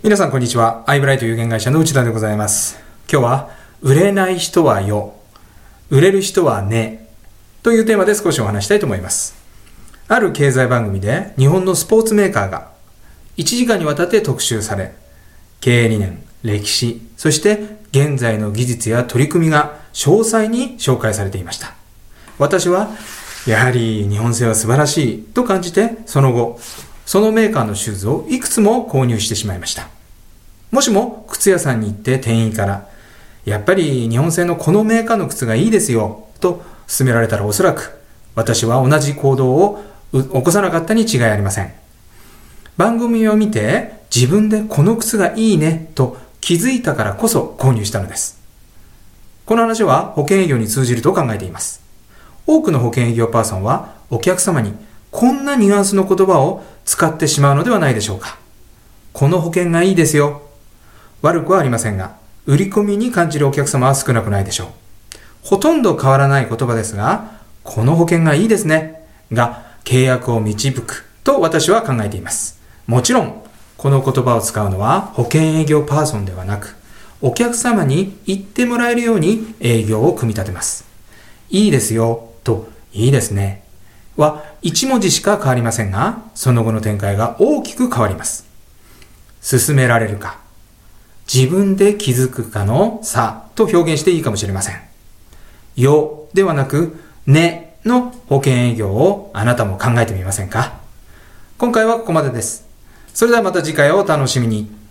皆さんこんにちは。アイブライト有限会社の内田でございます。今日は売れない人はよ、売れる人はねというテーマで少しお話したいと思います。ある経済番組で日本のスポーツメーカーが1時間にわたって特集され、経営理念、歴史、そして現在の技術や取り組みが詳細に紹介されていました。私はやはり日本製は素晴らしいと感じて、その後そのメーカーのシューズをいくつも購入してしまいました。もしも靴屋さんに行って店員からやっぱり日本製のこのメーカーの靴がいいですよと勧められたら、おそらく私は同じ行動を起こさなかったに違いありません。番組を見て自分でこの靴がいいねと気づいたからこそ購入したのです。この話は保険営業に通じると考えています。多くの保険営業パーソンはお客様にこんなニュアンスの言葉を使ってしまうのではないでしょうか。この保険がいいですよ。悪くはありませんが、売り込みに感じるお客様は少なくないでしょう。ほとんど変わらない言葉ですが、この保険がいいですねが契約を導くと私は考えています。もちろんこの言葉を使うのは保険営業パーソンではなく、お客様に言ってもらえるように営業を組み立てます。いいですよといいですねは1文字しか変わりませんが、その後の展開が大きく変わります。勧められるか、自分で気づくかの差と表現していいかもしれません。よではなくねの保険営業をあなたも考えてみませんか。今回はここまでです。それではまた次回をお楽しみに。